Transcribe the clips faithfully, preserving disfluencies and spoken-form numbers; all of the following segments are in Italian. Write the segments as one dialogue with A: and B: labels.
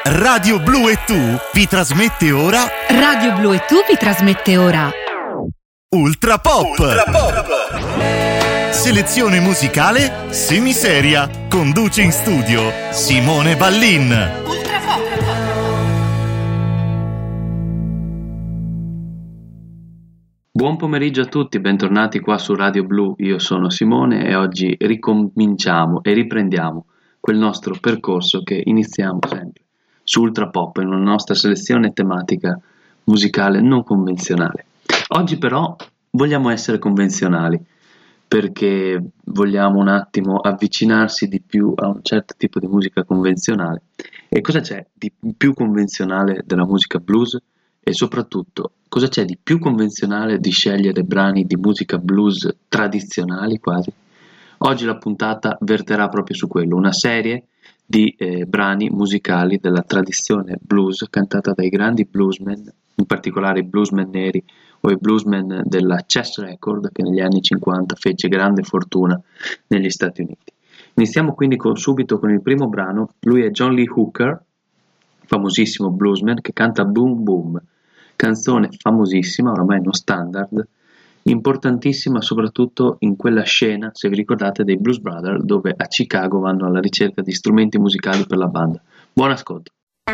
A: Radio Blu e Tu vi trasmette ora
B: Radio Blu e Tu vi trasmette ora
A: Ultra Pop, Ultra Pop. Selezione musicale semiseria. Conduce in studio Simone Ballin.
B: Ultra Pop.
C: Buon pomeriggio a tutti, bentornati qua su Radio Blu. Io sono Simone e oggi ricominciamo e riprendiamo quel nostro percorso che iniziamo sempre su Ultra Pop, in una nostra selezione tematica musicale non convenzionale. Oggi però vogliamo essere convenzionali perché vogliamo un attimo avvicinarsi di più a un certo tipo di musica convenzionale. E cosa c'è di più convenzionale della musica blues? E soprattutto, cosa c'è di più convenzionale di scegliere brani di musica blues tradizionali quasi? Oggi la puntata verterà proprio su quello, una serie di eh, brani musicali della tradizione blues cantata dai grandi bluesmen, in particolare i bluesmen neri o i bluesmen della Chess Record, che negli anni cinquanta fece grande fortuna negli Stati Uniti. Iniziamo quindi con, subito con il primo brano. Lui è John Lee Hooker, famosissimo bluesman, che canta Boom Boom, canzone famosissima, oramai uno standard, importantissima soprattutto in quella scena, se vi ricordate, dei Blues Brothers, dove a Chicago vanno alla ricerca di strumenti musicali per la banda. Buon ascolto.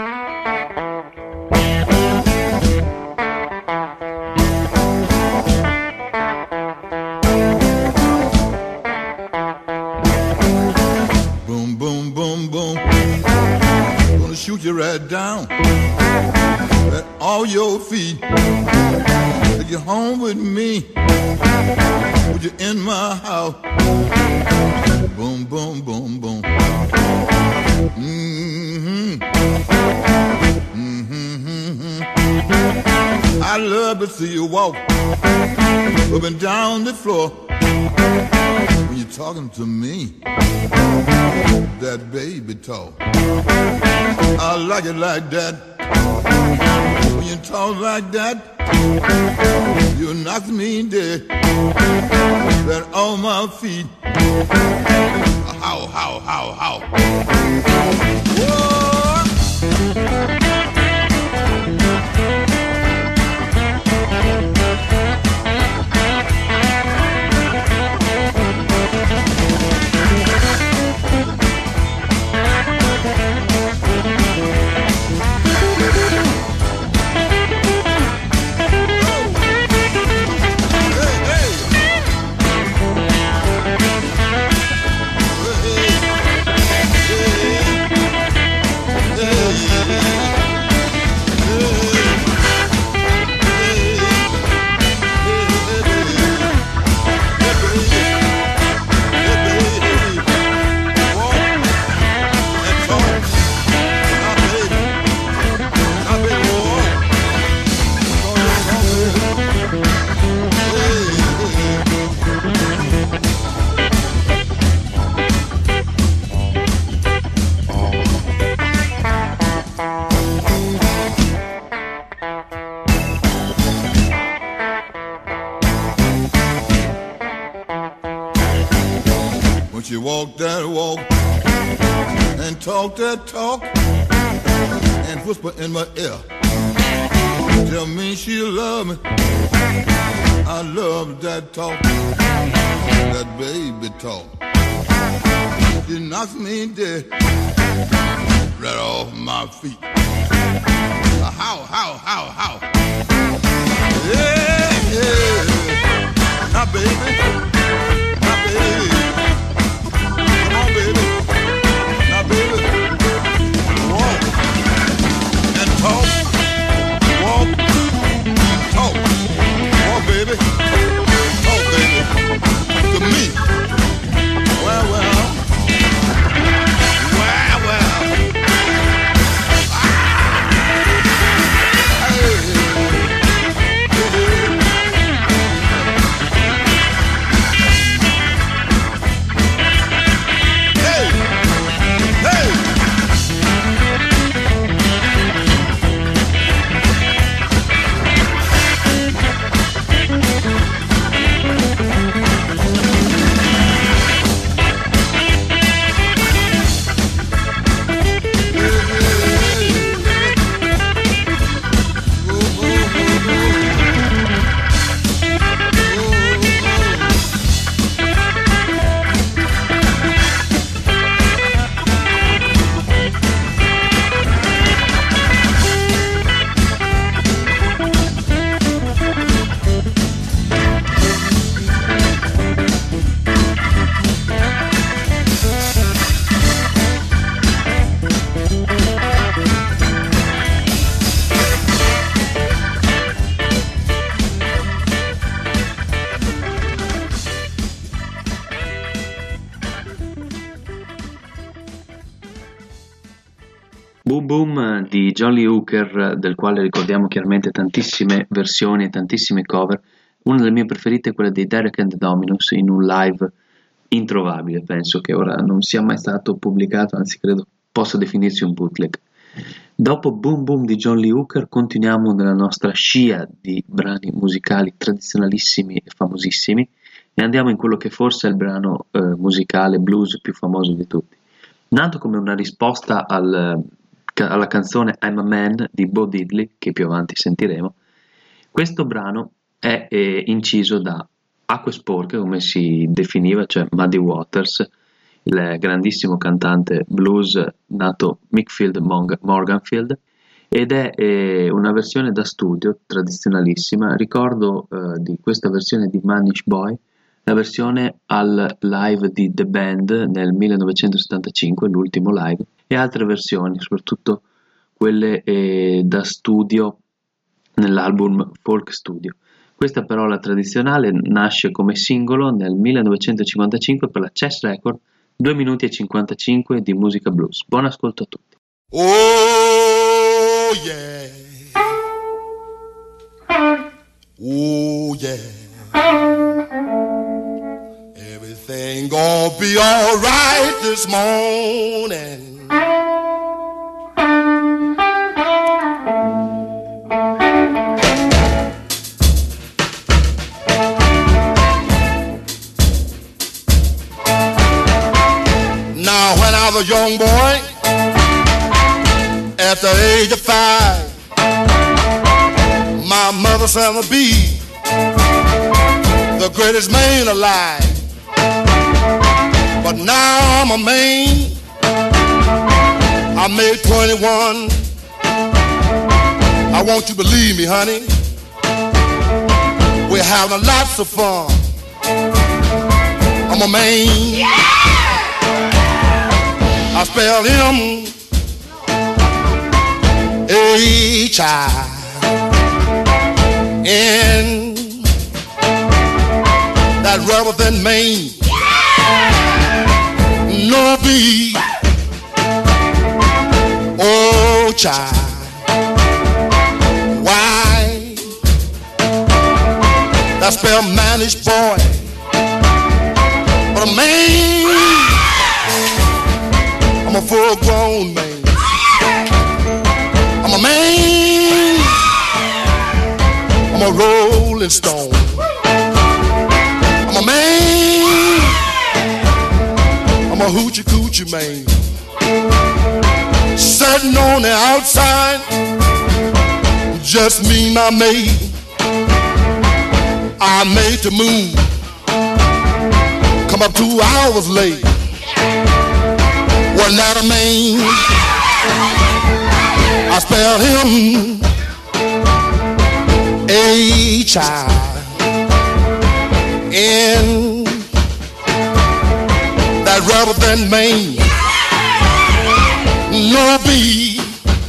D: Boom, boom, boom, boom. Gonna shoot you right down at all your feet. Take you home with me. Put you in my house. Boom, boom, boom, boom. Mm-hmm. Mm-hmm, mm-hmm. I love to see you walk up and down the floor when you're talking to me. That baby talk, I like it like that. When you talk like that, you knock me dead. Then on my feet. How, how, how, how. Whoa. She walk that walk and talk that talk and whisper in my ear. Tell me she love me. I love that talk, that baby talk. She knocks me dead right off my feet. How, how, how, how? Yeah, yeah. Now, baby, now, baby. Baby, now baby, walk and talk, walk, talk, walk baby, talk baby, to me. Well, well, well, well. Ah! Hey, hey, hey.
C: Boom Boom di John Lee Hooker, del quale ricordiamo chiaramente tantissime versioni e tantissime cover. Una delle mie preferite è quella di Derek and the Dominos in un live introvabile, penso che ora non sia mai stato pubblicato, anzi credo possa definirsi un bootleg. Dopo Boom Boom di John Lee Hooker continuiamo nella nostra scia di brani musicali tradizionalissimi e famosissimi e andiamo in quello che forse è il brano eh, musicale blues più famoso di tutti. Nato come una risposta al, alla canzone I'm a Man di Bo Diddley, che più avanti sentiremo, questo brano è eh, inciso da acque sporche, come si definiva, cioè Muddy Waters, il grandissimo cantante blues nato Mickfield Morganfield, ed è eh, una versione da studio tradizionalissima. Ricordo eh, di questa versione di Manish Boy, la versione al live di The Band nel millenovecentosettantacinque, l'ultimo live, e altre versioni, soprattutto quelle eh, da studio nell'album Folk Studio. Questa però, la tradizionale, nasce come singolo nel millenovecentocinquantacinque per la Chess Record, due minuti e cinquantacinque di musica blues. Buon ascolto a tutti.
D: Oh yeah, oh yeah, everything gonna be alright this morning. Now when I was a young boy, at the age of five, my mother said I'd be the greatest man alive. But now I'm a man, I made twenty-one. I want you to believe me, honey, we're having lots of fun. I'm a man, yeah! I spell him H I N, that rather than Maine, yeah! No B, oh child, why, that spell Manish Boy, but a man, I'm a full grown man. I'm a man, I'm a rolling stone. I'm a man, I'm a hoochie coochie man. Sitting on the outside, just me and my mate. I made the move, come up two hours late. Wasn't that a man? I spelled him H I N, that rather than Maine. No B,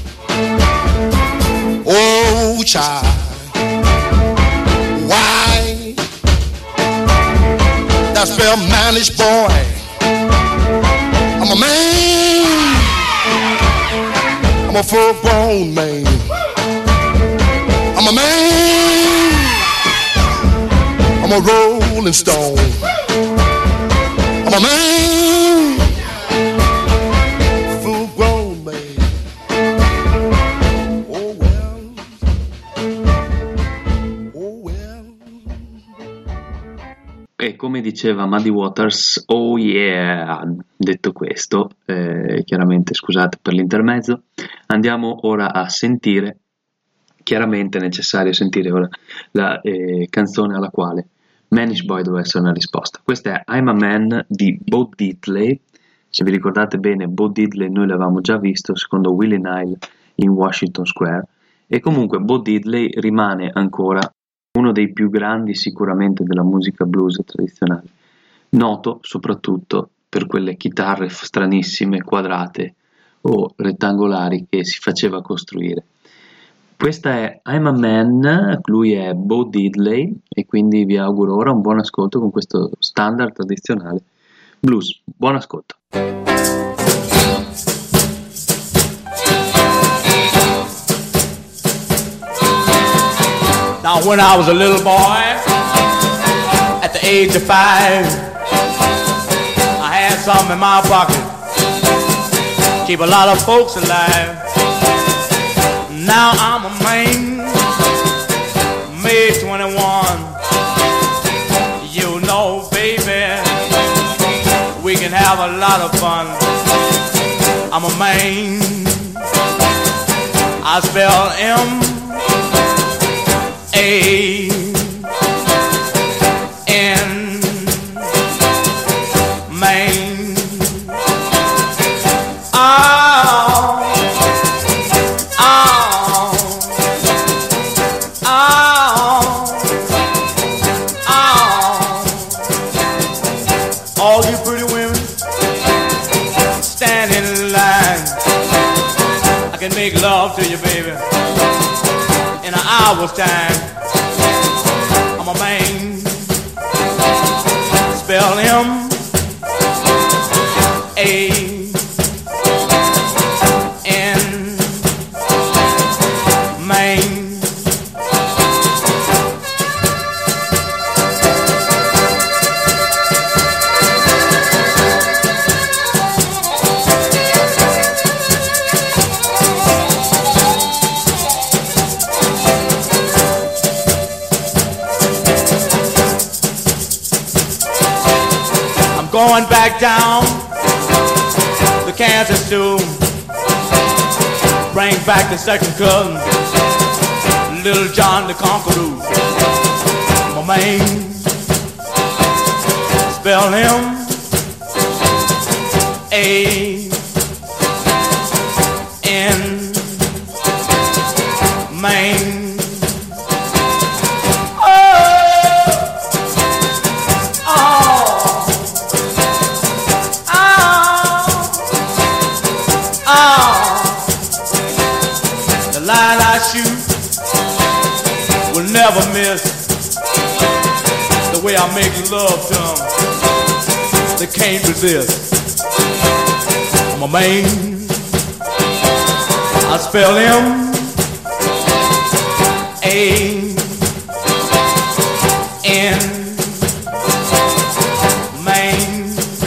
D: oh child, why, that spell Manish Boy. I'm a man, I'm a full-grown man. I'm a man, I'm a rolling stone. I'm a man, full-grown man. Oh well, oh well.
C: E come diceva Muddy Waters, oh yeah. Detto questo, eh, chiaramente scusate per l'intermezzo, andiamo ora a sentire, chiaramente è necessario sentire ora la eh, canzone alla quale Manish Boy doveva essere una risposta. Questa è I'm a Man di Bo Diddley. Se vi ricordate bene, Bo Diddley noi l'avevamo già visto secondo Willie Nile in Washington Square, e comunque Bo Diddley rimane ancora uno dei più grandi sicuramente della musica blues tradizionale, noto soprattutto per quelle chitarre stranissime, quadrate o rettangolari che si faceva costruire. Questa è I'm a Man, lui è Bo Diddley, e quindi vi auguro ora un buon ascolto con questo standard tradizionale blues. Buon ascolto.
E: When I was a little boy, at the age of five, I had something in my pocket, keep a lot of folks alive. Now I'm a man, May twenty-one. You know, baby, we can have a lot of fun. I'm a man, I spell M A N, Maine. Oh, oh, oh, oh. All you pretty women standing in line, I can make love to you, baby, in an hour's time. I'm a man, spell M A N, Maine. Going back down to Kansas to bring back the second cousin, Little John the Conqueror. My man, spell him A N, Maine. Never miss the way I make love to them. They can't resist. I'm a man, I spell him A N, Maine.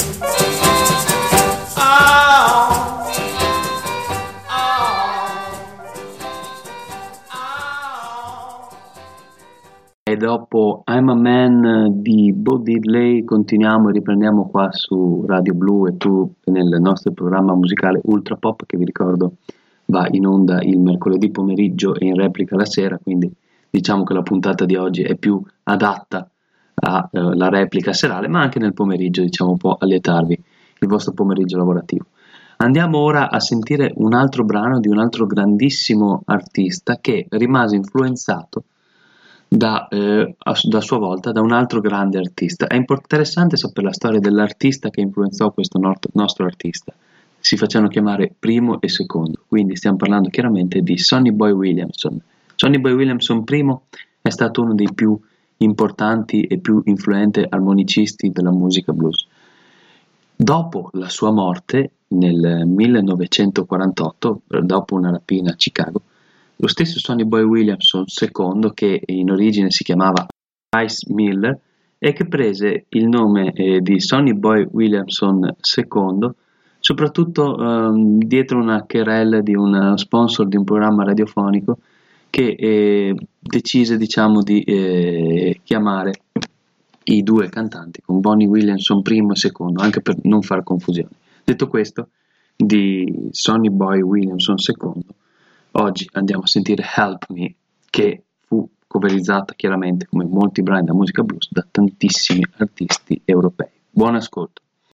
C: E dopo I'm a Man di Bo Diddley continuiamo e riprendiamo qua su Radio Blu e tu nel nostro programma musicale Ultra Pop, che vi ricordo va in onda il mercoledì pomeriggio e in replica la sera, quindi diciamo che la puntata di oggi è più adatta alla eh, replica serale, ma anche nel pomeriggio, diciamo, può allietarvi il vostro pomeriggio lavorativo. Andiamo ora a sentire un altro brano di un altro grandissimo artista che rimase influenzato Da, eh, a, da sua volta da un altro grande artista. È interessante sapere la storia dell'artista che influenzò questo nord- nostro artista. Si facevano chiamare primo e secondo, quindi stiamo parlando chiaramente di Sonny Boy Williamson. Sonny Boy Williamson primo è stato uno dei più importanti e più influenti armonicisti della musica blues. Dopo la sua morte nel millenovecentoquarantotto, dopo una rapina a Chicago, lo stesso Sonny Boy Williamson secondo, che in origine si chiamava Ice Miller e che prese il nome eh, di Sonny Boy Williamson secondo soprattutto ehm, dietro una querela di un sponsor di un programma radiofonico che eh, decise, diciamo, di eh, chiamare i due cantanti con Bonnie Williamson primo e secondo, anche per non far confusione. Detto questo, di Sonny Boy Williamson secondo, oggi andiamo a sentire Help Me, che fu coverizzata chiaramente, come molti brani da musica blues, da tantissimi artisti europei. Buon ascolto.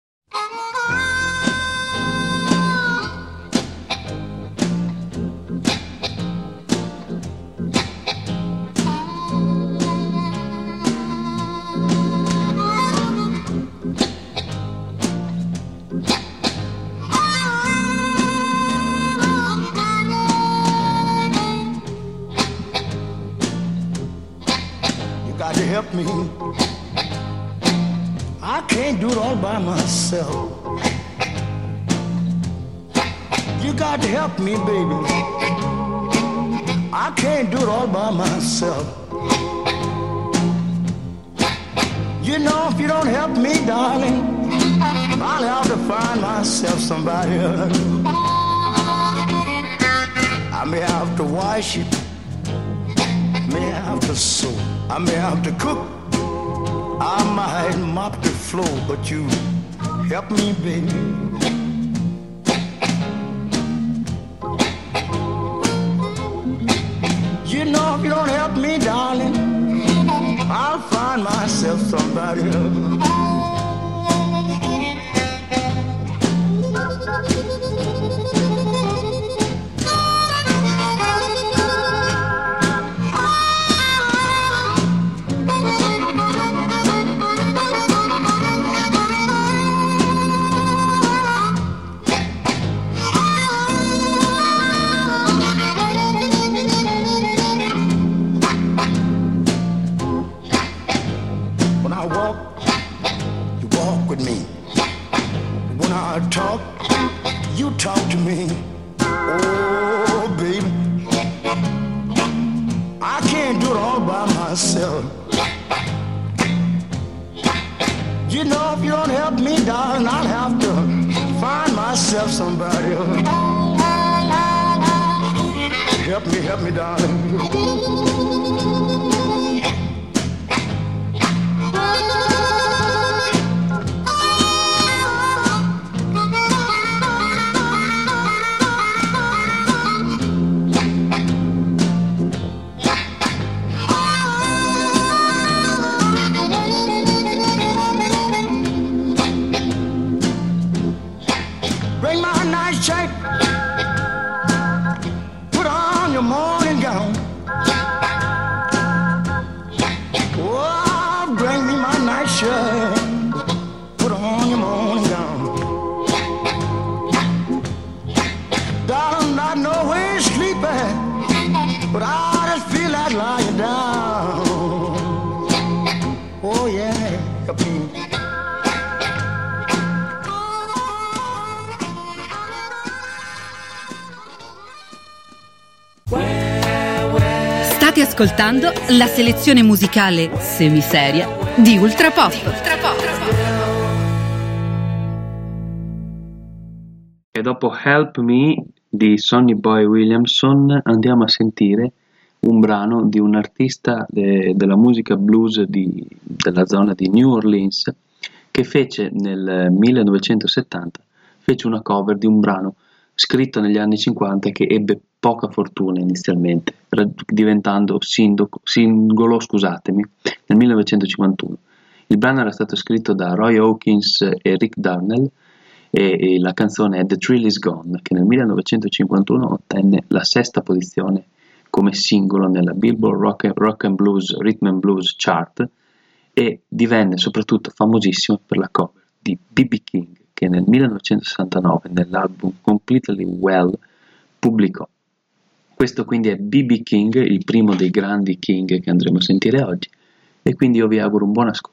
F: Help me, I can't do it all by myself. You got to help me, baby, I can't do it all by myself. You know, if you don't help me, darling, I'll have to find myself somebody else. I may have to wash it, may have to sew, I may have to cook, I might mop the floor, but you help me, baby. You know, if you don't help me, darling, I'll find myself somebody else. Talk, you talk to me, oh baby, I can't do it all by myself. You know, if you don't help me, darling, I'll have to find myself somebody else. Help me, help me, darling. Put on your morning gown. Oh, bring me my night shirt. Put on your morning gown. Darling, I know where you're sleeping, but I just feel like lying down. Oh yeah, help me.
B: State ascoltando la selezione musicale semiseria di Ultra Pop.
C: E dopo Help Me di Sonny Boy Williamson andiamo a sentire un brano di un artista de, della musica blues di, della zona di New Orleans, che fece nel millenovecentosettanta fece una cover di un brano scritto negli anni cinquanta che ebbe poca fortuna inizialmente, diventando sindaco, singolo scusatemi, nel millenovecentocinquantuno. Il brano era stato scritto da Roy Hawkins e Rick Darnell e, e la canzone è The Thrill Is Gone, che nel millenovecentocinquantuno ottenne la sesta posizione come singolo nella Billboard Rock and, Rock and Blues Rhythm and Blues Chart e divenne soprattutto famosissimo per la cover di B B King, che nel millenovecentosessantanove nell'album Completely Well pubblicò. Questo quindi è B B King, il primo dei grandi King che andremo a sentire oggi, e quindi io vi auguro un buon ascolto.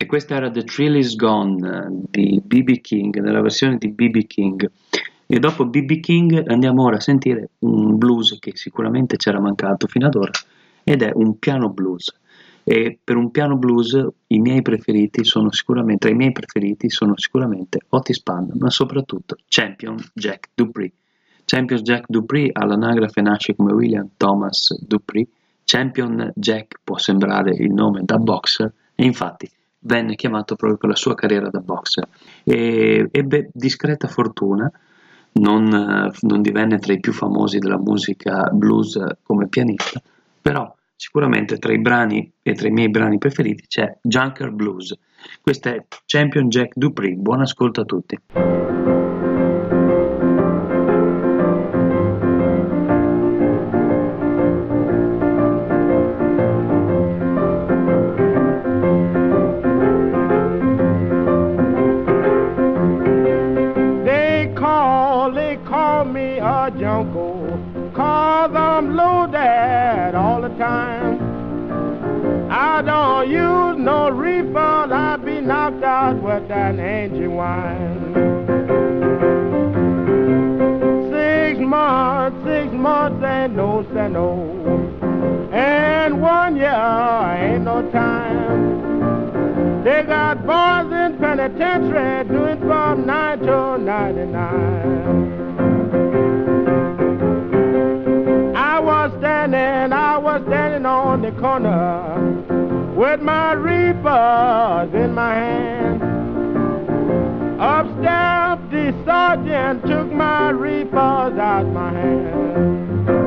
C: E questa era The Thrill Is Gone di B B King, nella versione di B B King. E dopo B B King andiamo ora a sentire un blues che sicuramente c'era mancato fino ad ora, ed è un piano blues. E per un piano blues i miei preferiti sono sicuramente, tra i miei preferiti sono sicuramente Otis Spann, ma soprattutto Champion Jack Dupree. Champion Jack Dupree all'anagrafe nasce come William Thomas Dupree. Champion Jack può sembrare il nome da boxer, e infatti venne chiamato proprio per la sua carriera da boxer. E ebbe discreta fortuna, non, non divenne tra i più famosi della musica blues come pianista, però sicuramente tra i brani e tra i miei brani preferiti c'è Junker Blues. Questo è Champion Jack Dupree, buon ascolto a tutti.
G: Junko, 'cause I'm loaded all the time. I don't use no reefer, I be knocked out with that engine wine. Six months, six months ain't no say no, and one year ain't no time. They got boys in penitentiary doing from nine to ninety-nine. I was standing, I was standing on the corner with my reapers in my hand. Up stepped the sergeant, took my reapers out my hand.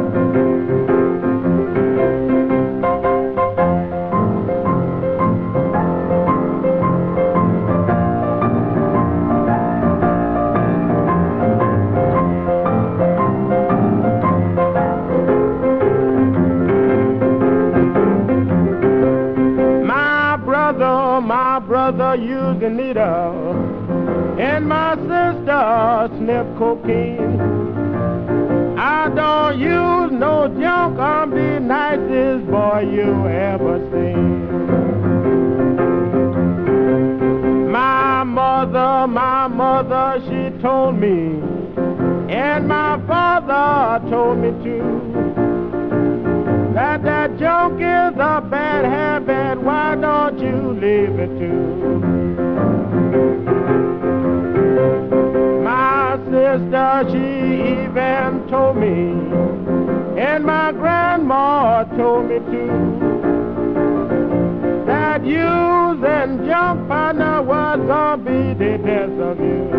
G: My brother used a needle, and my sister sniffed cocaine. I don't use no junk, I'm the nicest boy you ever seen. My mother, my mother, she told me, and my father told me too, that that junk is a bad habit, why don't you leave it too? My sister, she even told me, and my grandma told me too, that using junk partner was gonna be the death of you.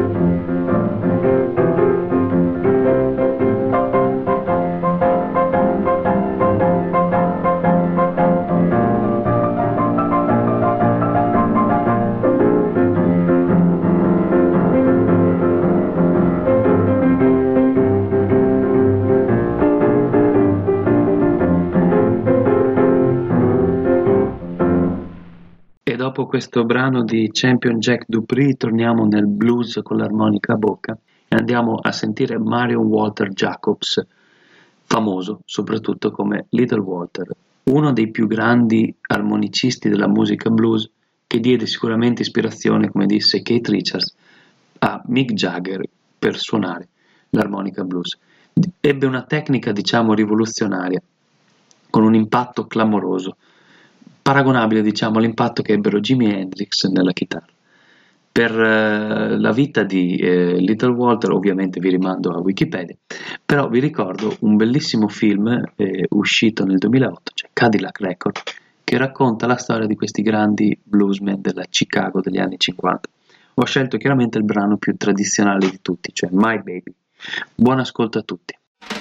C: Dopo questo brano di Champion Jack Dupree torniamo nel blues con l'armonica a bocca e andiamo a sentire Marion Walter Jacobs, famoso soprattutto come Little Walter, uno dei più grandi armonicisti della musica blues, che diede sicuramente ispirazione, come disse Keith Richards, a Mick Jagger per suonare l'armonica blues. Ebbe una tecnica, diciamo, rivoluzionaria, con un impatto clamoroso, paragonabile, diciamo, all'impatto che ebbero Jimi Hendrix nella chitarra. Per eh, la vita di eh, Little Walter ovviamente vi rimando a Wikipedia, però vi ricordo un bellissimo film eh, uscito nel duemilaotto, cioè Cadillac Record, che racconta la storia di questi grandi bluesmen della Chicago degli anni cinquanta. Ho scelto chiaramente il brano più tradizionale di tutti, cioè My Baby. Buon ascolto a tutti.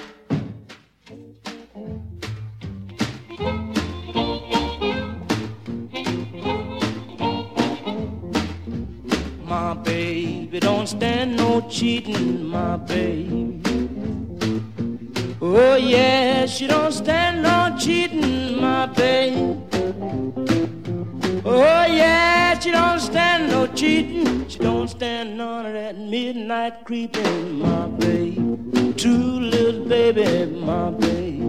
H: My baby don't stand no cheating, my baby. Oh yeah, she don't stand no cheating, my baby. Oh yeah, she don't stand no cheating. She don't stand none of that midnight creeping, my baby. True little baby, my baby.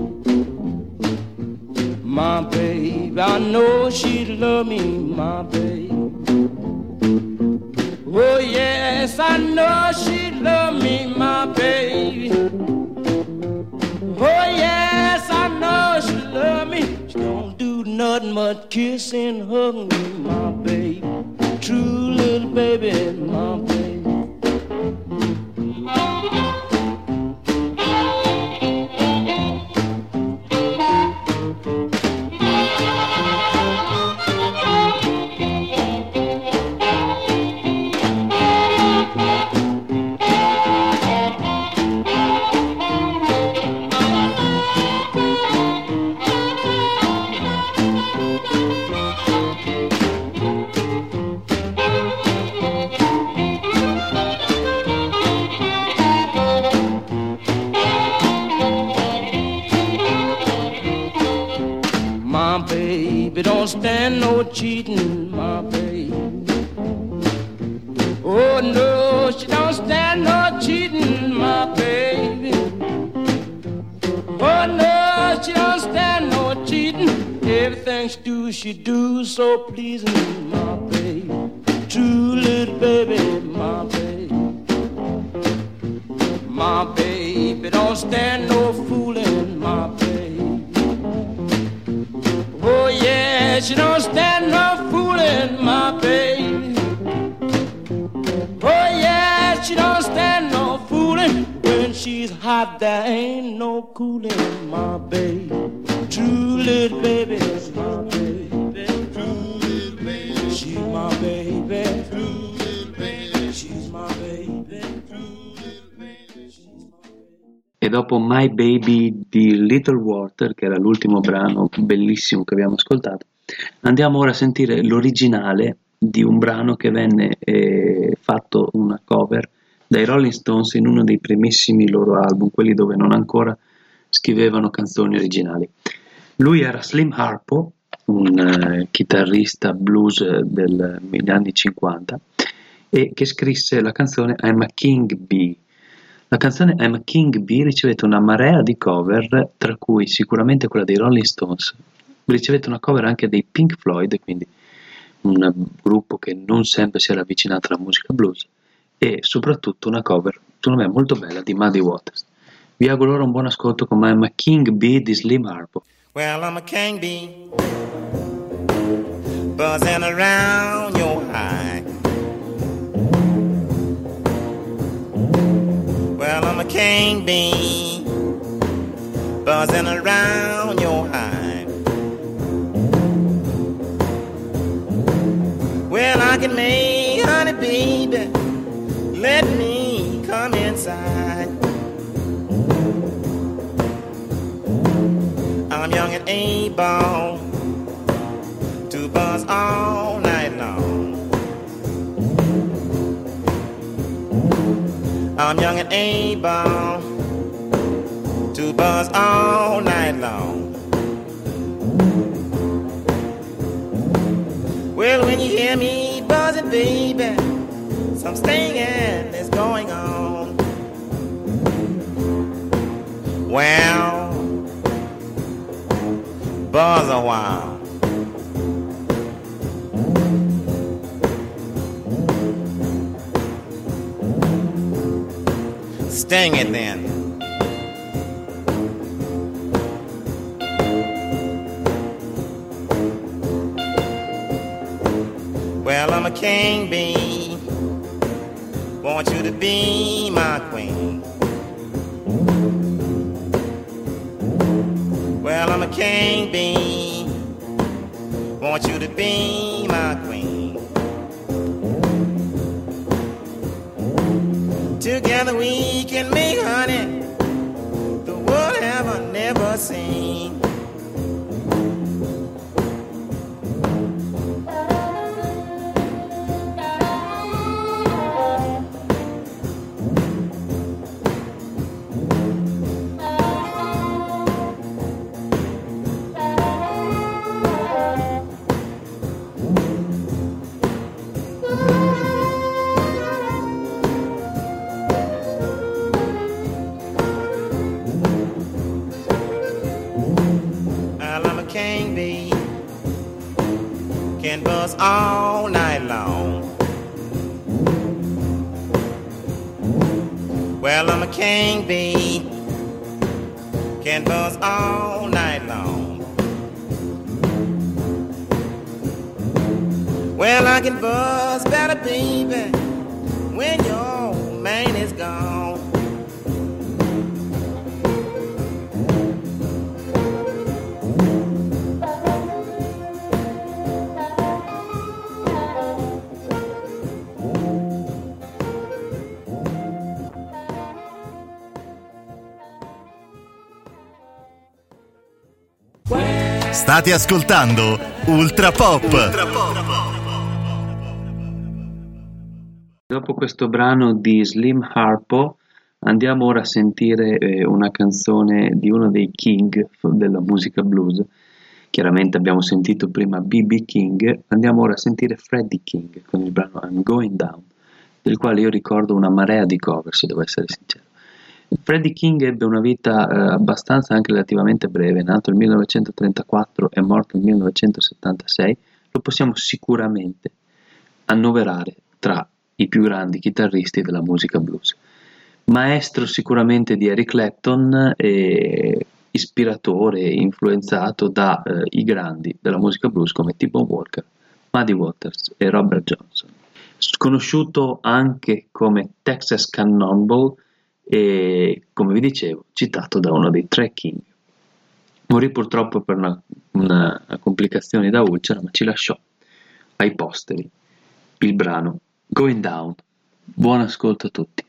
H: My baby, I know she love me, my baby. nothing but kiss and hug me, my baby. True little baby, my baby. Don't stand no cheating, my baby. Oh no, she don't stand no cheating, my baby. Oh no, she don't stand no cheating. Everything she do, she do so pleasing, my baby. True little baby, my baby. My baby don't stand no fooling, my baby. Oh yeah, she don't stand no fooling, my baby. Oh yeah, she don't stand no fooling. When she's hot, there ain't no cooling, my baby. True little baby, my baby. True little baby, she's my baby. True little baby, she's my baby. True little baby, she's my baby.
C: E dopo My Baby di Little Walter, che era l'ultimo brano bellissimo che abbiamo ascoltato, andiamo ora a sentire l'originale di un brano che venne eh, fatto una cover dai Rolling Stones in uno dei primissimi loro album, quelli dove non ancora scrivevano canzoni originali. Lui era Slim Harpo, un eh, chitarrista blues del, degli anni cinquanta, e che scrisse la canzone I'm a King Bee. La canzone I'm a King Bee ricevette una marea di cover, tra cui sicuramente quella dei Rolling Stones. Ricevette una cover anche dei Pink Floyd, quindi un gruppo che non sempre si era avvicinato alla musica blues, e soprattutto una cover, secondo me molto bella, di Muddy Waters. Vi auguro ora un buon ascolto con I'm a King Bee di Slim Harpo.
I: Well, I'm a king bee, buzzing around your hive. Well, I'm a king bee, buzzing around your hive. Well, I can make honey, baby, let me come inside. I'm young and able to buzz all night long. I'm young and able to buzz all night long. Well, when you hear me buzzing, baby, some stinging is going on. Well, buzz a while. Sting it then. Well, I'm a king bee, want you to be my queen. Well, I'm a king bee, want you to be my queen. Together we can make honey the world ever never seen. Can buzz all night long. Well, I'm a king bee, can buzz all night long. Well, I can buzz better, baby, when your man is gone.
A: State ascoltando Ultra Pop. Ultra Pop.
C: Dopo questo brano di Slim Harpo andiamo ora a sentire eh, una canzone di uno dei king della musica blues. Chiaramente abbiamo sentito prima B B King, andiamo ora a sentire Freddie King con il brano I'm Going Down, del quale io ricordo una marea di cover, se devo essere sincero. Freddie King ebbe una vita eh, abbastanza anche relativamente breve, nato nel millenovecentotrentaquattro e morto nel millenovecentosettantasei. Lo possiamo sicuramente annoverare tra i più grandi chitarristi della musica blues. Maestro sicuramente di Eric Clapton e ispiratore e influenzato da eh, i grandi della musica blues come T-Bone Walker, Muddy Waters e Robert Johnson. Sconosciuto anche come Texas Cannonball e, come vi dicevo, citato da uno dei tre king. Morì purtroppo per una, una complicazione da ulcera, ma ci lasciò ai posteri il brano Going Down. Buon ascolto a tutti.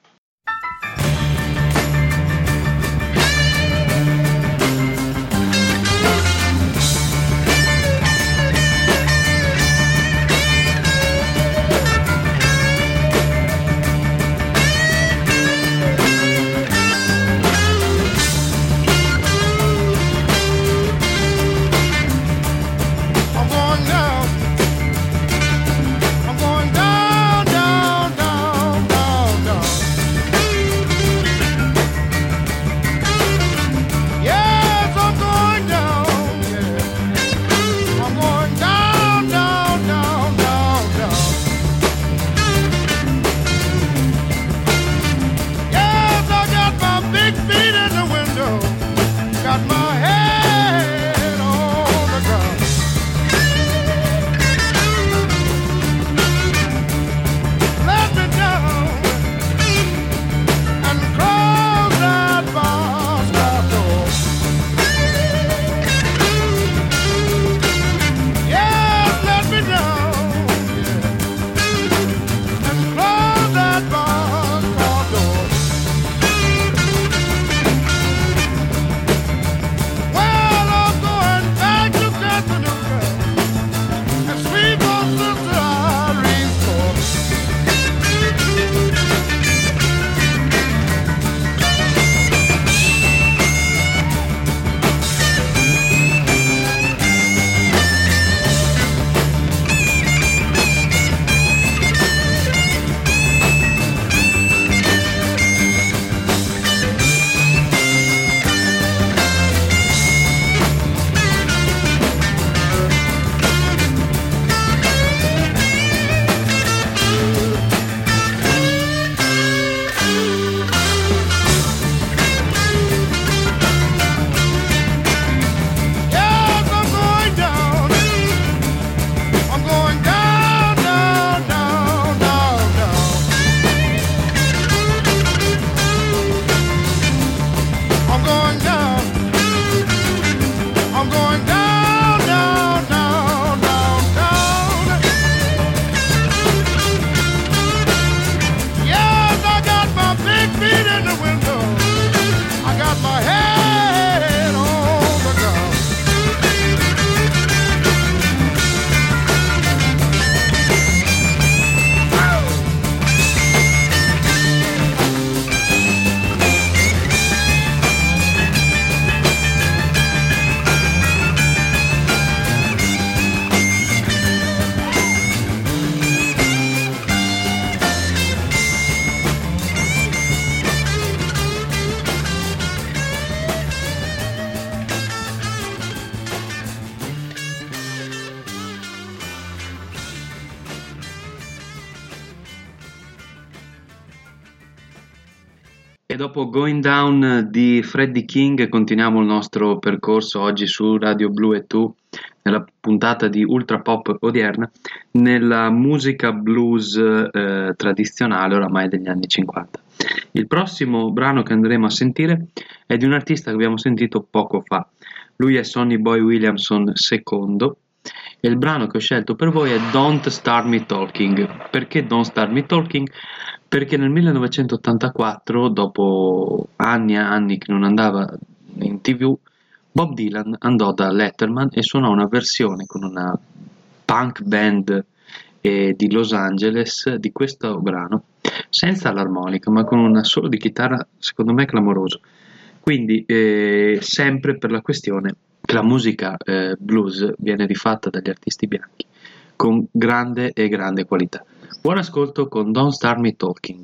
C: E dopo Going Down di Freddie King continuiamo il nostro percorso oggi su Radio Blu e Tu nella puntata di Ultra Pop odierna, nella musica blues eh, tradizionale oramai degli anni cinquanta. Il prossimo brano che andremo a sentire è di un artista che abbiamo sentito poco fa. Lui è Sonny Boy Williamson secondo e il brano che ho scelto per voi è Don't Start Me Talking. Perché Don't Start Me Talking? Perché nel millenovecentottantaquattro, dopo anni e anni che non andava in tv, Bob Dylan andò da Letterman e suonò una versione con una punk band eh, di Los Angeles di questo brano, senza l'armonica ma con un solo di chitarra secondo me clamoroso. Quindi eh, sempre per la questione che la musica eh, blues viene rifatta dagli artisti bianchi con grande e grande qualità. Buon ascolto con Don't Start Me Talking.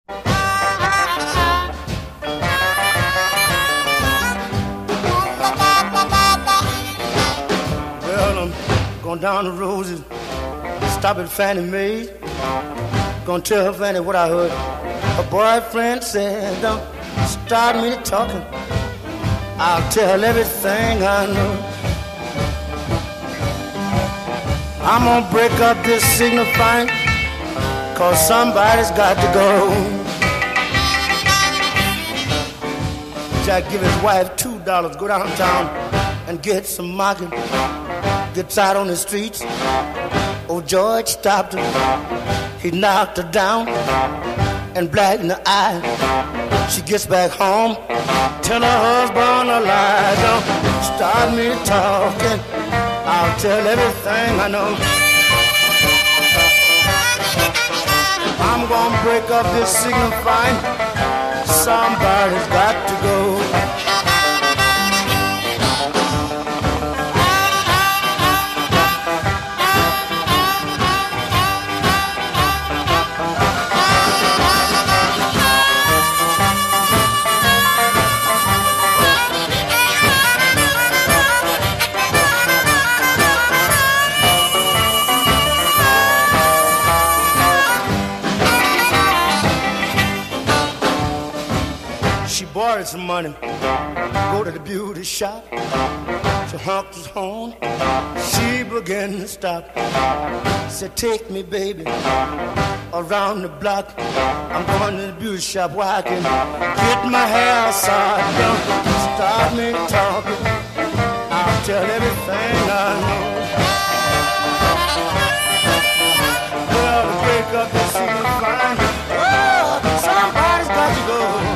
F: Well, I'm going down the roses, stop at Fannie Mae, gonna tell Fannie what I heard. Her boyfriend said, don't start me talking, I'll tell everything I know. I'm gonna break up this signifying, cause somebody's got to go. Jack give his wife two dollars, go downtown and get some market. Gets out on the streets, old George stopped her. He knocked her down and black in the eye. She gets back home, tell her husband a lie. Don't start me talking, I'll tell everything I know. I'm gonna break up this signifying, somebody's got to go. Borrowed some money, go to the beauty shop. She honked his horn, she began to stop. Said, take me, baby, around the block. I'm going to the beauty shop where I can get my hair side. Don't start me talking, I'll tell everything I know. Well, to break up the scene fine, oh, somebody's got to go.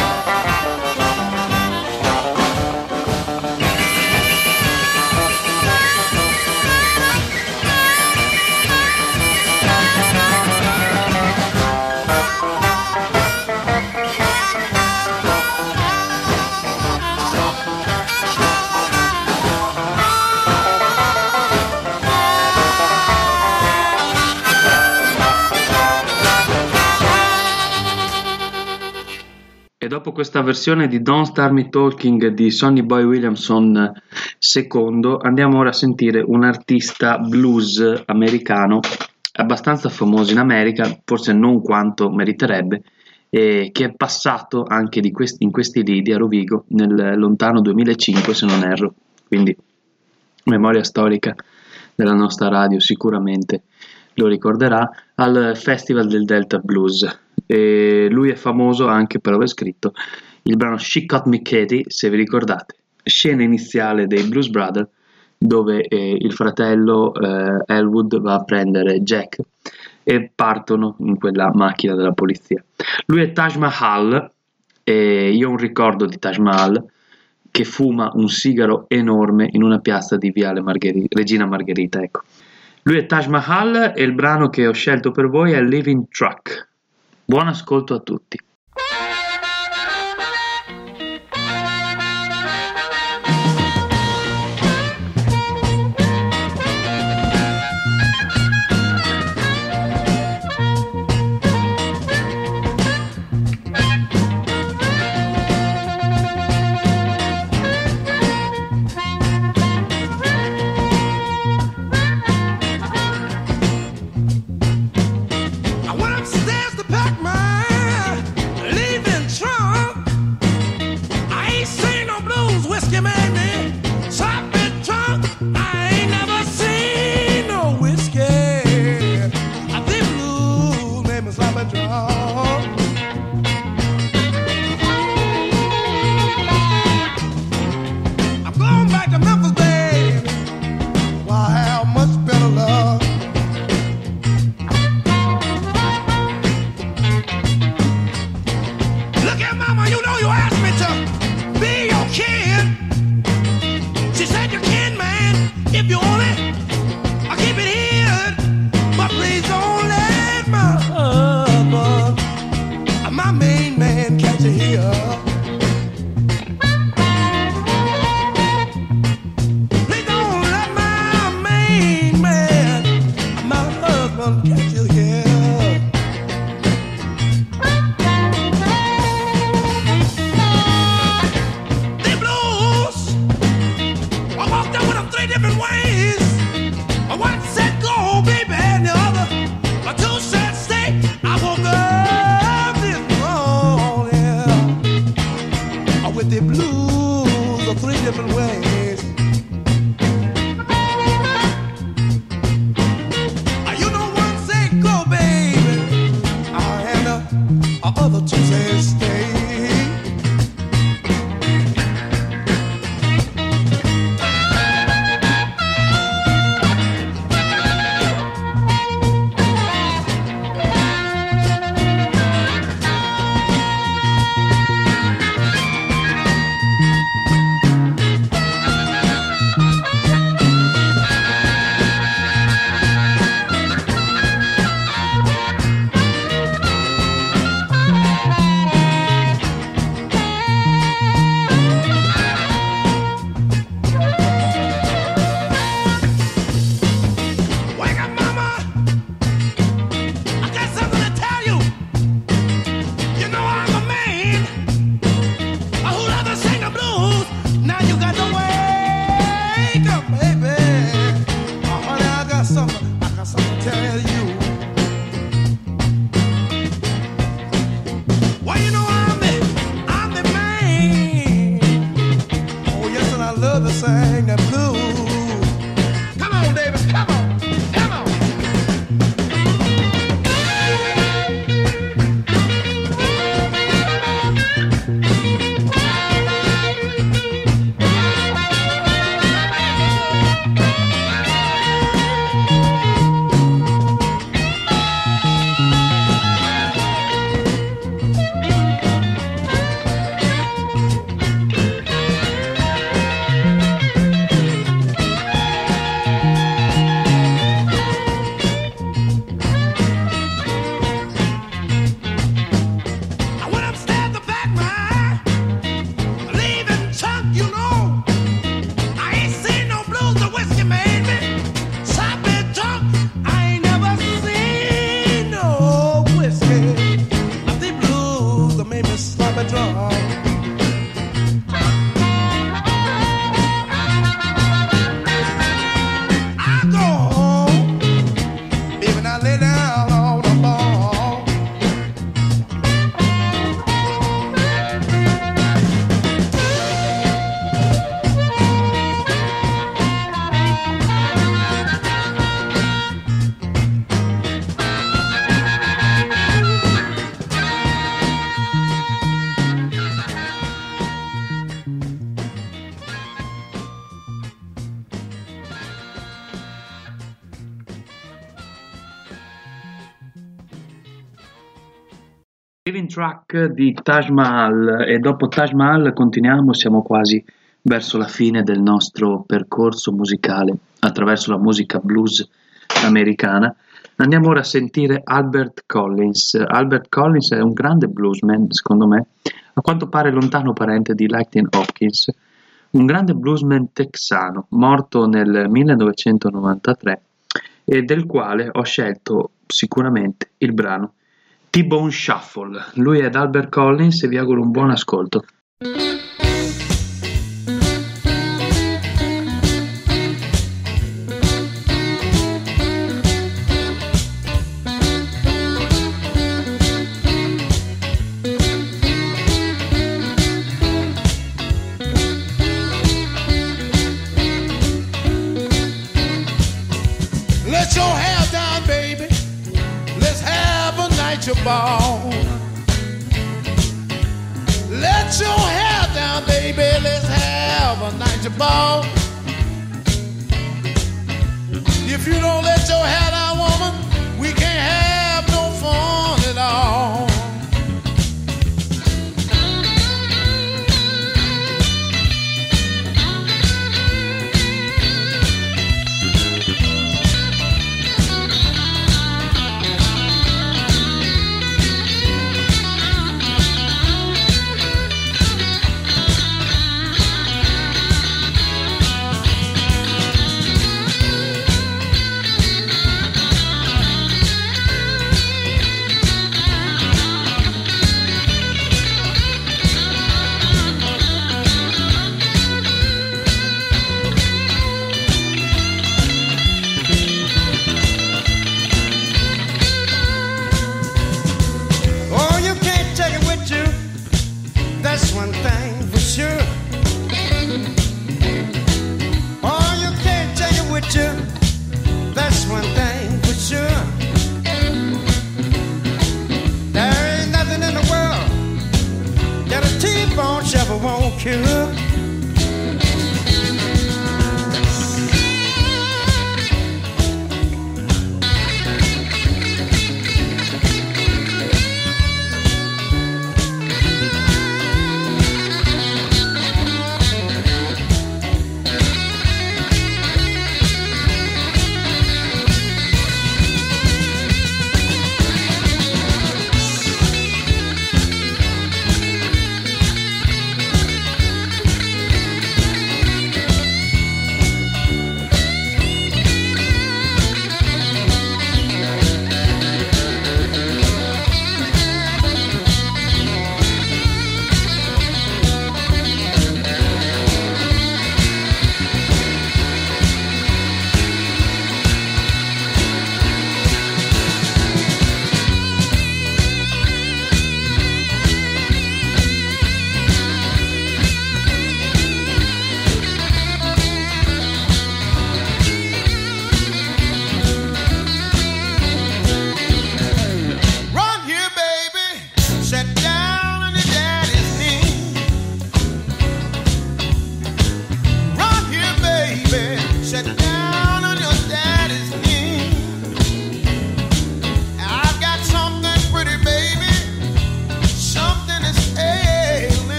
C: E dopo questa versione di Don't Start Me Talking di Sonny Boy Williamson secondo, andiamo ora a sentire un artista blues americano abbastanza famoso in America, forse non quanto meriterebbe, e che è passato anche di questi, in questi lidi a Rovigo nel lontano duemilacinque se non erro, quindi memoria storica della nostra radio sicuramente lo ricorderà, al Festival del Delta Blues. E lui è famoso anche per aver scritto il brano She Caught Me Katie, se vi ricordate, scena iniziale dei Blues Brothers dove eh, il fratello eh, Elwood va a prendere Jack e partono in quella macchina della polizia. Lui è Taj Mahal e io ho un ricordo di Taj Mahal che fuma un sigaro enorme in una piazza di Viale Margherita, Regina Margherita, ecco. Lui è Taj Mahal e il brano che ho scelto per voi è Living Truck. Buon ascolto a tutti.
F: I went upstairs to pack my down on the ball.
C: Living Track di Taj Mahal, e dopo Taj Mahal continuiamo, siamo quasi verso la fine del nostro percorso musicale attraverso la musica blues americana. Andiamo ora a sentire Albert Collins. Albert Collins è un grande bluesman, secondo me, a quanto pare lontano parente di Lightning Hopkins, un grande bluesman texano, morto nel millenovecentonovantatré, e del quale ho scelto sicuramente il brano T-Bone Shuffle. Lui è Albert Collins e vi auguro un buon ascolto.
F: Let your hair down, baby. Let's have a night your ball. Let your hair down, baby. Let's have a night your ball. If you don't let your hair down, woman, we can't have no fun at all. That's one thing for sure. Oh, you can't take it with you. That's one thing for sure. There ain't nothing in the world that a T-bone shuffle won't cure.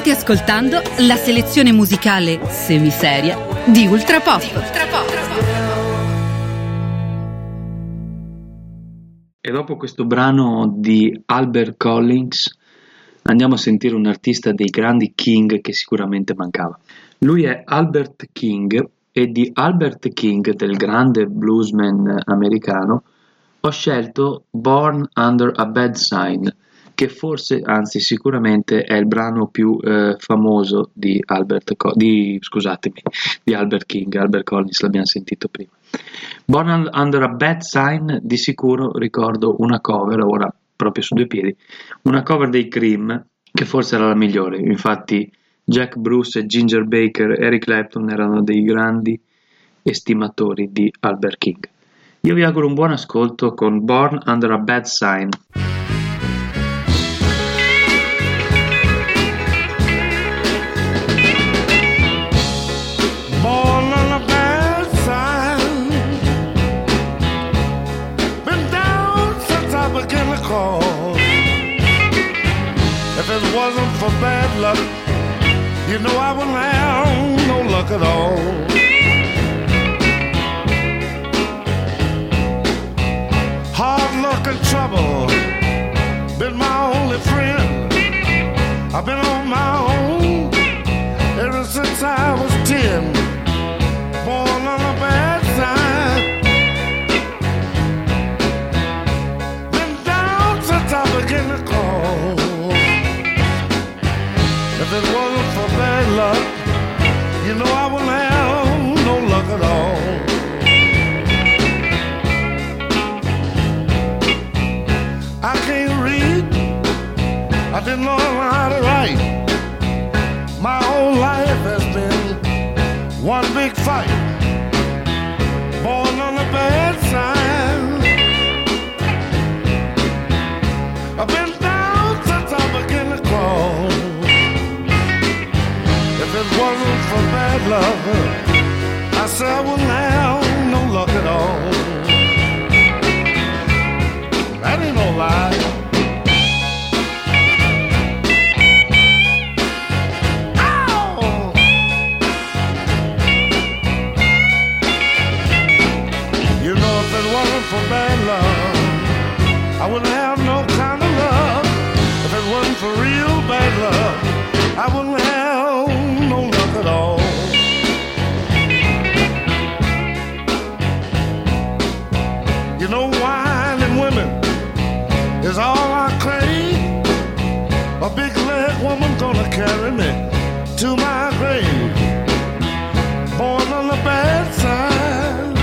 B: State ascoltando la selezione musicale semiseria di Ultra Pop. Di Ultra Pop.
C: E dopo questo brano di Albert Collins andiamo a sentire un artista dei grandi King che sicuramente mancava. Lui è Albert King e di Albert King, del grande bluesman americano, ho scelto Born Under a Bad Sign, che forse, anzi sicuramente, è il brano più eh, famoso di Albert, Co- di, scusatemi, di Albert King. Albert Collins l'abbiamo sentito prima. Born Under a Bad Sign, di sicuro ricordo una cover, ora proprio su due piedi, una cover dei Cream, che forse era la migliore. Infatti Jack Bruce, Ginger Baker, Eric Clapton erano dei grandi estimatori di Albert King. Io vi auguro un buon ascolto con Born Under a Bad Sign.
F: If it wasn't for bad luck, you know I wouldn't have no luck at all. Hard luck and trouble been my only friend. I've been on my own ever since I was ten. Born on a bad side, been down since I began to crawl. If it wasn't for bad luck, you know I wouldn't have no luck at all. I can't read, I didn't know how to write. My whole life has been one big fight. Born on the bad side, I've been down since I began to crawl. If it wasn't for bad luck, I said I wouldn't have no luck at all. That ain't no lie. Ow! You know, if it wasn't for bad luck, I wouldn't have no kind of luck. If it wasn't for real bad luck, I wouldn't have no luck at all. You know, wine and women is all I crave. A big leg woman gonna carry me to my grave. Born on the bad side,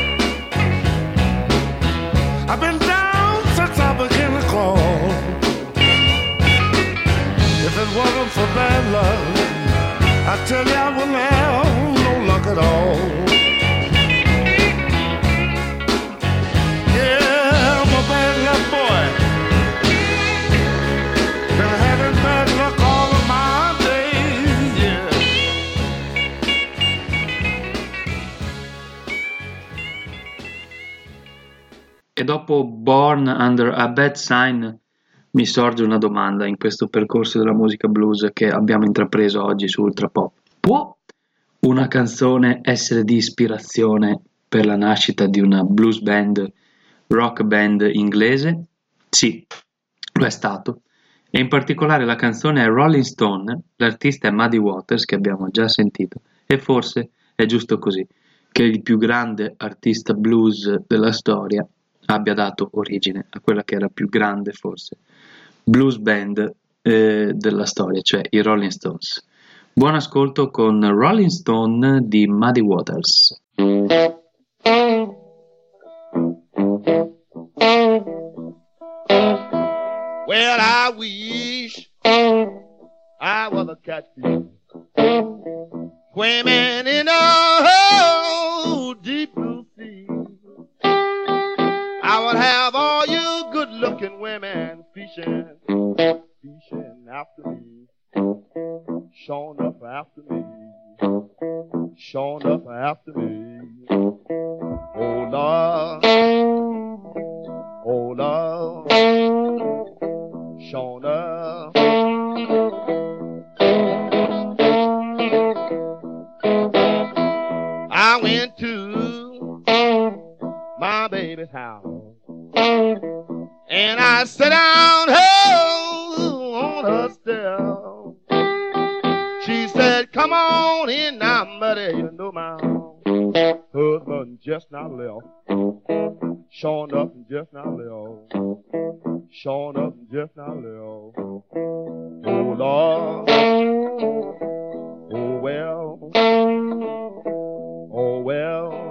F: I've been down since I began to crawl. If it wasn't for bad luck, I tell you I wouldn't have no luck at all. Yeah, I'm a bad luck boy. Been having bad luck all of my days, yeah.
C: E dopo Born Under a Bad Sign mi sorge una domanda in questo percorso della musica blues che abbiamo intrapreso oggi su Ultra Pop. Può una canzone essere di ispirazione per la nascita di una blues band, rock band inglese? Sì, lo è stato. E in particolare la canzone è Rolling Stone, l'artista è Muddy Waters, che abbiamo già sentito, e forse è giusto così, che il più grande artista blues della storia abbia dato origine a quella che era più grande forse blues band eh, della storia, cioè i Rolling Stones. Buon ascolto con Rolling Stone di Muddy Waters.
H: Well, I wish I was a catfish swimming in a oh, deep blue sea. I would have all you good-looking women fishing, fishing after me, showing up after me, showing up after me. Oh Lord, oh Lord, showing up.
G: town. And I sit down oh, on her step. She said, come on in now, buddy, you know my husband just now left. Showing up and just now left. Showing up and just now left. Oh, Lord. Oh, well. Oh, well.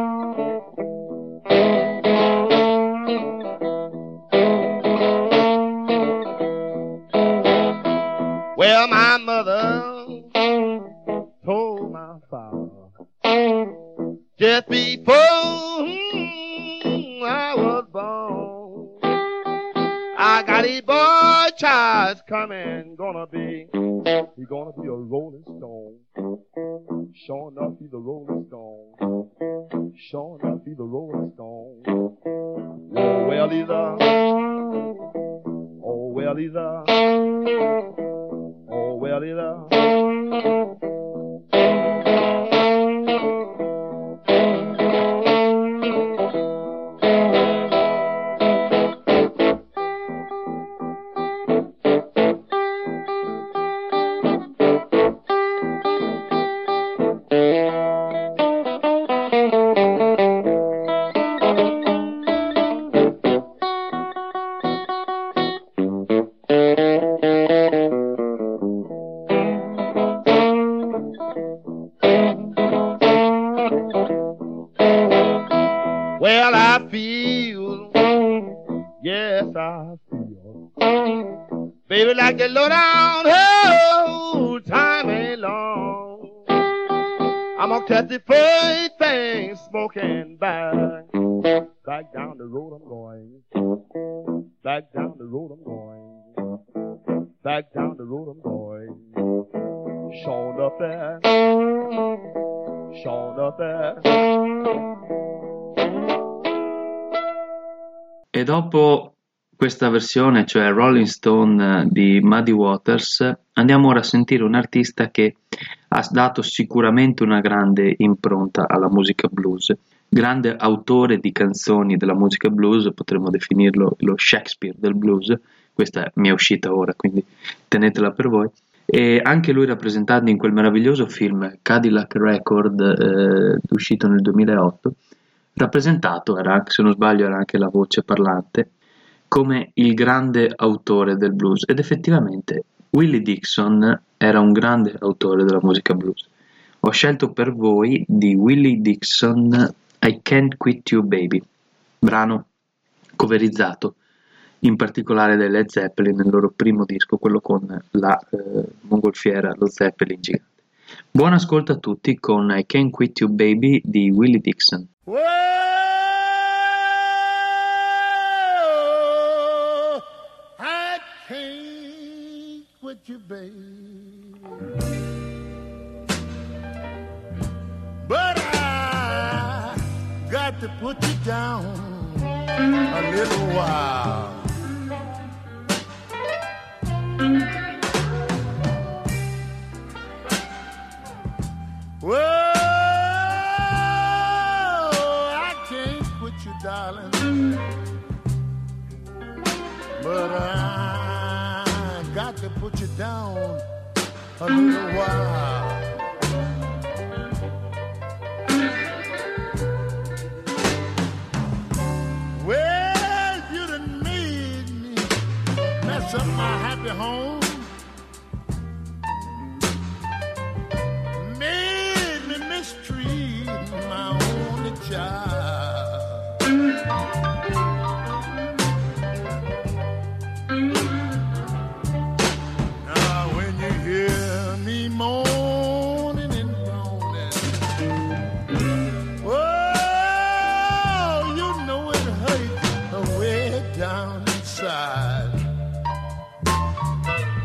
G: Well, my mother told my father just before I was born, I got a boy child coming, gonna be, he gonna be a rolling stone. Sure enough, he's a rolling stone. Sure enough, he's a rolling stone. Oh, well, he's a, oh, well, he's a, oh, well, he's a. Well, I feel, yes, I feel, baby, like the low down, oh, time ain't long. I'm gonna catch the first thing smoking back, back down the road I'm going, back down the road I'm going, back down the road I'm going. Showing up there, showing up there.
C: E dopo questa versione, cioè Rolling Stone di Muddy Waters, andiamo ora a sentire un artista che ha dato sicuramente una grande impronta alla musica blues, grande autore di canzoni della musica blues, potremmo definirlo lo Shakespeare del blues. Questa mi è uscita ora, quindi tenetela per voi. E anche lui rappresentato in quel meraviglioso film Cadillac Record, eh, uscito nel duemilaotto, rappresentato, era, se non sbaglio era anche la voce parlante, come il grande autore del blues. Ed effettivamente Willie Dixon era un grande autore della musica blues. Ho scelto per voi di Willie Dixon I Can't Quit You Baby, brano coverizzato in particolare dai Led Zeppelin nel loro primo disco, quello con la eh, mongolfiera, lo Zeppelin gigante. Buon ascolto a tutti con I Can't Quit You Baby di Willie Dixon.
G: Whoa, I can't quit you, baby, but I got to put you down a little while. Whoa, I can't quit you, darling, but I got to put you down a little while. Well, you done made me mess up my happy home. Mistreat my only child. Now when you hear me moaning and groaning, oh, you know it hurts way down inside.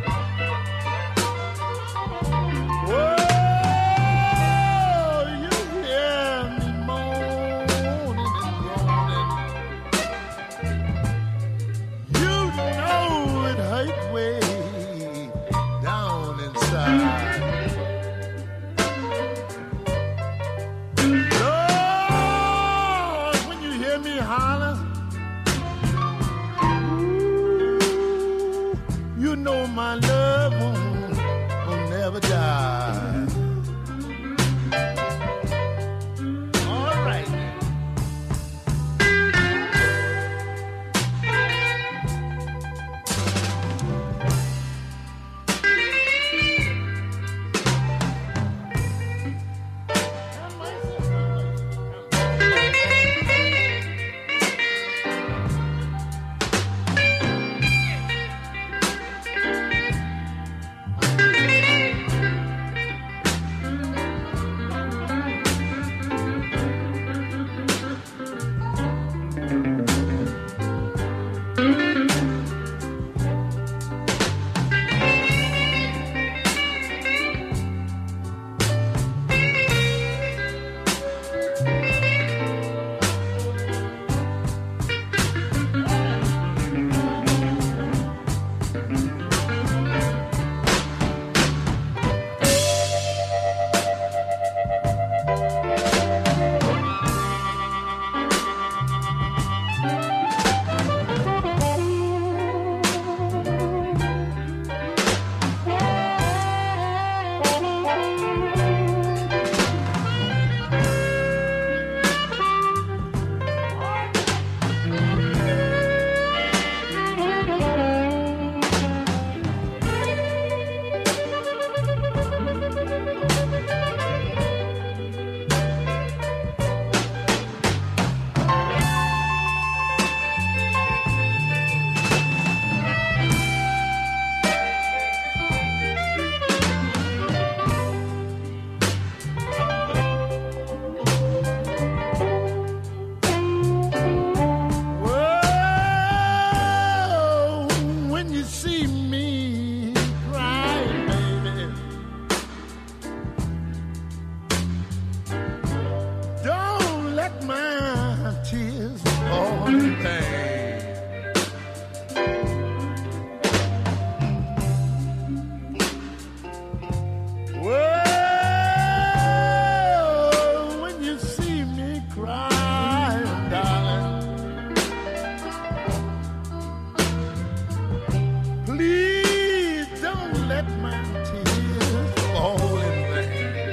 D: let my tears fall in vain.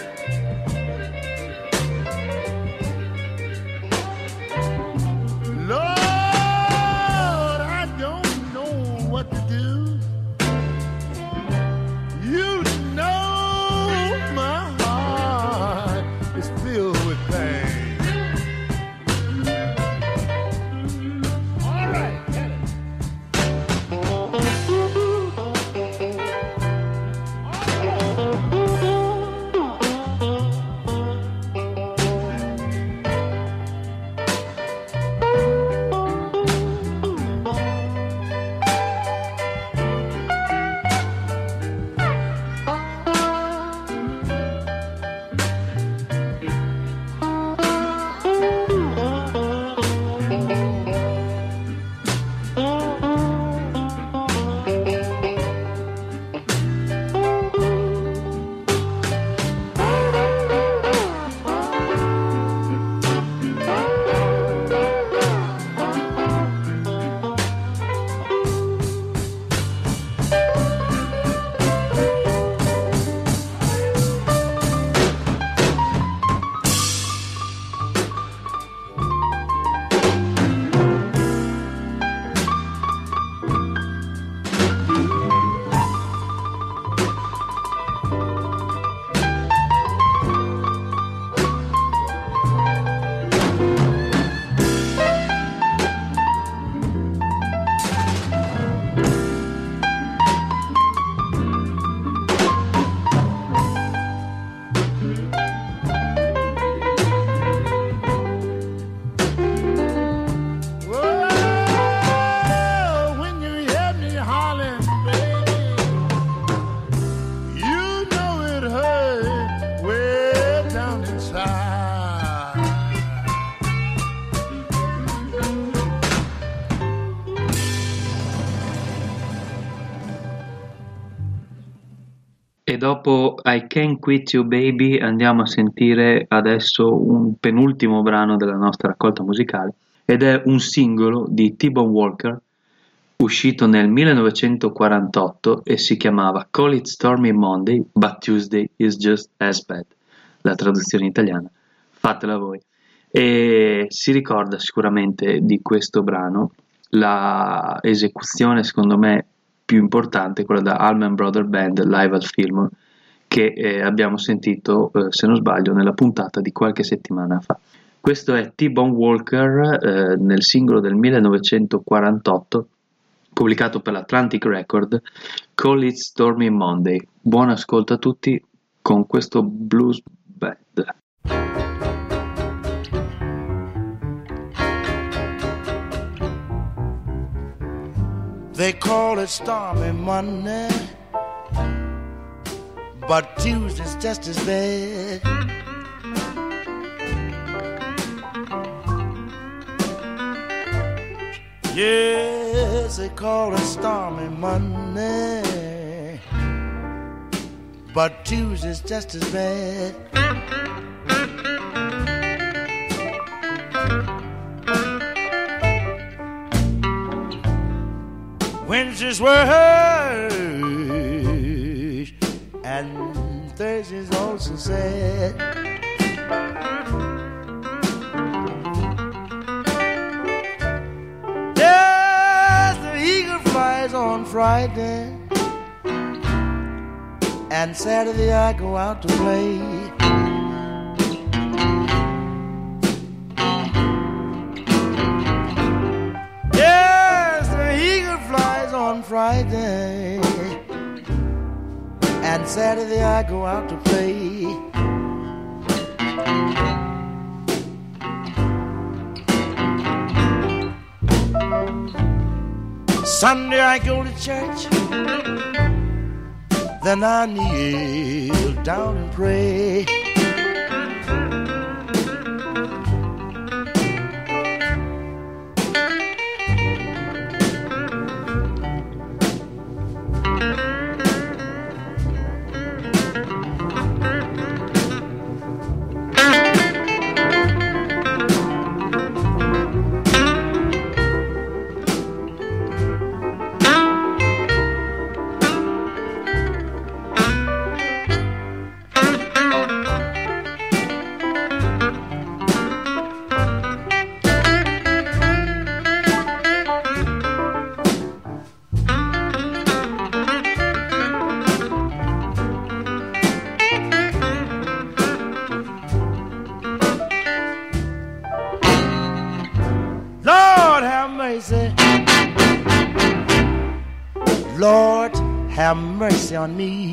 D: Lord, I don't know what to do. You know my heart is filled with pain.
C: E dopo I Can't Quit You Baby andiamo a sentire adesso un penultimo brano della nostra raccolta musicale, ed è un singolo di T-Bone Walker uscito nel millenovecentoquarantotto e si chiamava Call It Stormy Monday, But Tuesday is Just As Bad. La traduzione italiana, fatela voi. E si ricorda sicuramente di questo brano la esecuzione, secondo me, più importante, quella da Allman Brothers Band live al Fillmore, che eh, abbiamo sentito, eh, se non sbaglio, nella puntata di qualche settimana fa. Questo è T-Bone Walker eh, nel singolo del millenovecentoquarantotto, pubblicato per l'Atlantic Record, Call It Stormy Monday. Buon ascolto a tutti con questo blues band.
F: They call it stormy Monday, but Tuesday's just as bad. Yes, they call it stormy Monday, but Tuesday's just as bad. Wednesday's worse, and Thursday's also sad. Yes, the eagle flies on Friday, and Saturday I go out to play. On Friday and Saturday I go out to play. Sunday I go to church, then I kneel down and pray. have mercy on me.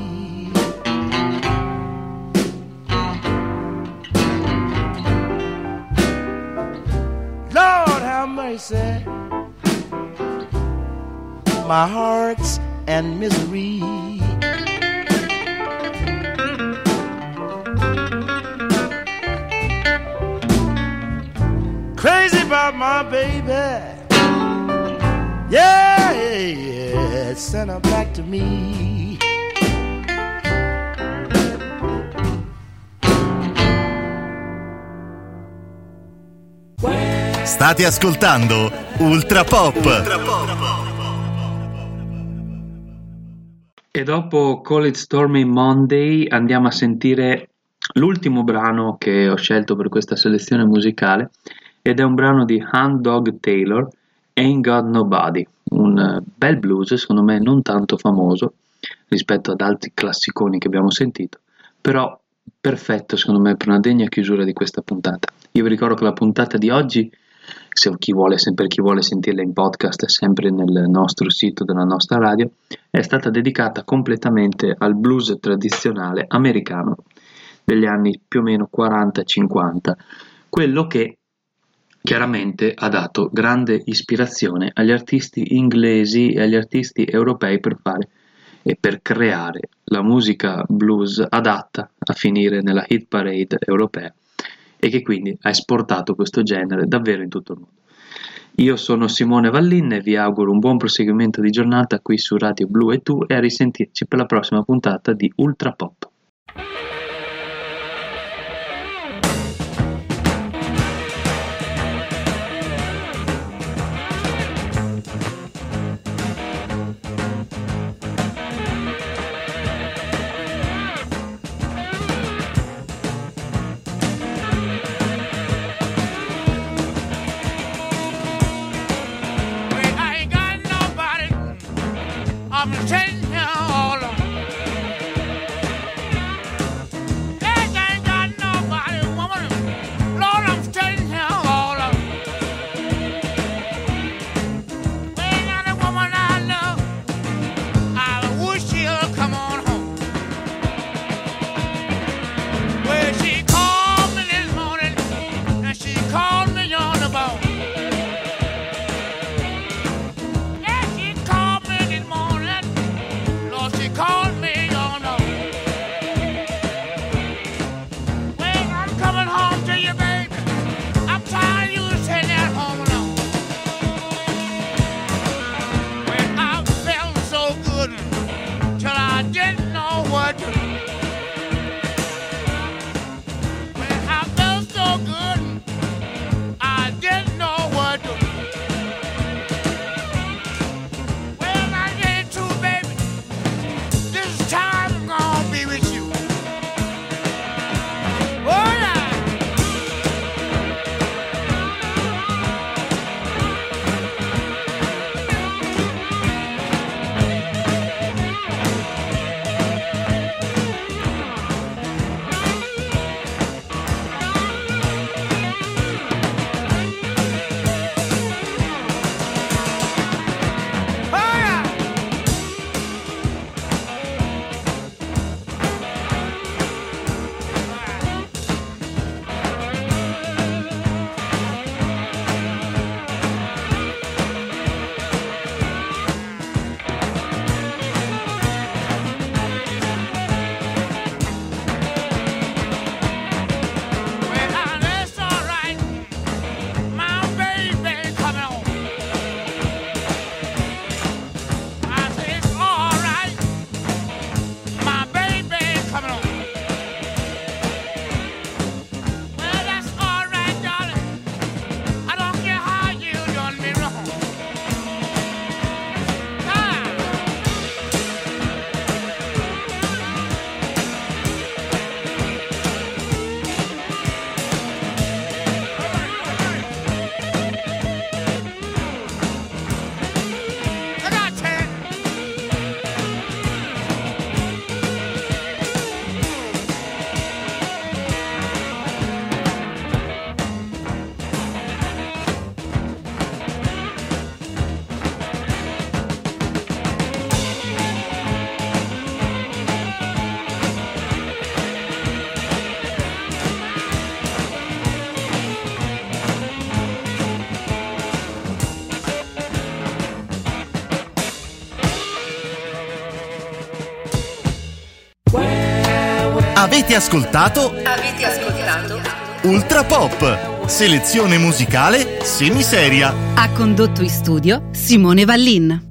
F: Lord have mercy, my heart's and misery. Crazy about my baby, yeah, yeah, send her back to me.
A: State ascoltando Ultra Pop. Ultra Pop.
C: E dopo Call It Stormy Monday andiamo a sentire l'ultimo brano che ho scelto per questa selezione musicale, ed è un brano di Hound Dog Taylor, Ain't Got Nobody, un bel blues, secondo me non tanto famoso rispetto ad altri classiconi che abbiamo sentito, però perfetto secondo me per una degna chiusura di questa puntata. Io vi ricordo che la puntata di oggi, se chi vuole, sempre chi vuole sentirla in podcast, è sempre nel nostro sito della nostra radio, è stata dedicata completamente al blues tradizionale americano degli anni più o meno quaranta cinquanta, quello che chiaramente ha dato grande ispirazione agli artisti inglesi e agli artisti europei per fare e per creare la musica blues adatta a finire nella hit parade europea, e che quindi ha esportato questo genere davvero in tutto il mondo. Io sono Simone Vallin e vi auguro un buon proseguimento di giornata qui su Radio Blu e Tu, e a risentirci per la prossima puntata di Ultra Pop.
E: I'm telling you all,
A: Avete ascoltato?
B: Avete ascoltato?
A: Ultra Pop, selezione musicale semiseria.
B: Ha condotto in studio Simone Vallin.